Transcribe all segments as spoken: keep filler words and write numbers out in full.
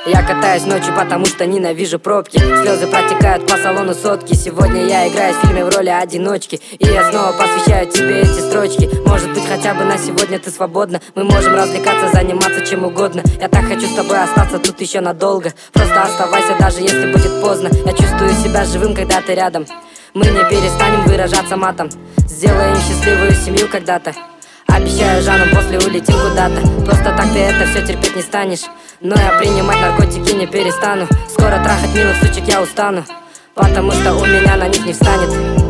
Я катаюсь ночью, потому что ненавижу пробки. Слезы протекают по салону сотки. Сегодня я играю в фильме в роли одиночки, и я снова посвящаю тебе эти строчки. Может быть, хотя бы на сегодня ты свободна. Мы можем развлекаться, заниматься чем угодно. Я так хочу с тобой остаться тут еще надолго. Просто оставайся, даже если будет поздно. Я чувствую себя живым, когда ты рядом. Мы не перестанем выражаться матом. Сделаем счастливую семью когда-то. Обещаю, Жаном, после улетим куда-то. Просто так ты это все терпеть не станешь. Но я принимать наркотики не перестану. Скоро трахать милых сучек я устану, потому что у меня на них не встанет.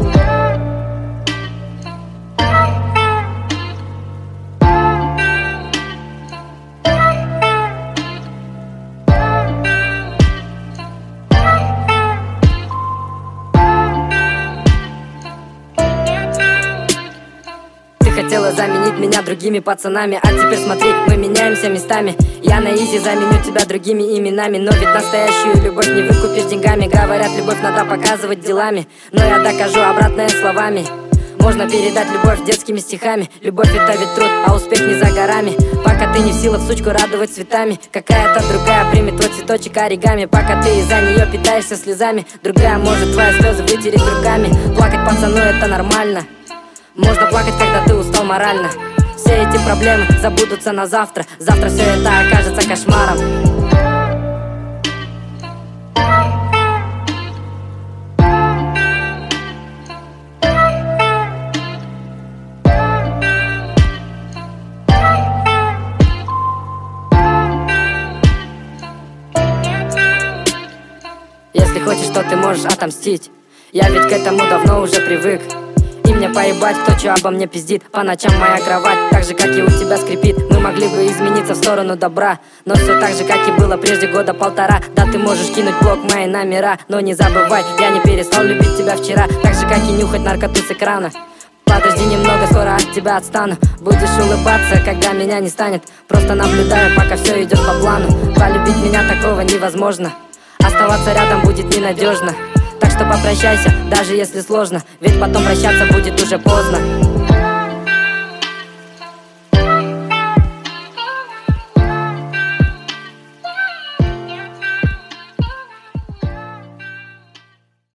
Хотела заменить меня другими пацанами, а теперь смотри, мы меняемся местами. Я на изи заменю тебя другими именами. Но ведь настоящую любовь не выкупишь деньгами. Говорят, любовь надо показывать делами, но я докажу обратное словами. Можно передать любовь детскими стихами. Любовь это ведь труд, а успех не за горами. Пока ты не в силах сучку радовать цветами, какая-то другая примет твой цветочек оригами. Пока ты из-за нее питаешься слезами, другая может твои слезы вытереть руками. Плакать пацану это нормально. Можно плакать, когда ты устал морально. Все эти проблемы забудутся на завтра. Завтра все это окажется кошмаром. Если хочешь, то ты можешь отомстить. Я ведь к этому давно уже привык. И мне поебать, кто чё обо мне пиздит. По ночам моя кровать, так же, как и у тебя скрипит. Мы могли бы измениться в сторону добра, но все так же, как и было прежде года полтора. Да, ты можешь кинуть блок мои номера, но не забывай, я не перестал любить тебя вчера. Так же, как и нюхать наркоту с экрана. Подожди немного, скоро от тебя отстану. Будешь улыбаться, когда меня не станет. Просто наблюдаю, пока все идет по плану. Полюбить меня такого невозможно. Оставаться рядом будет ненадежно. Так что попрощайся, даже если сложно, ведь потом прощаться будет уже поздно.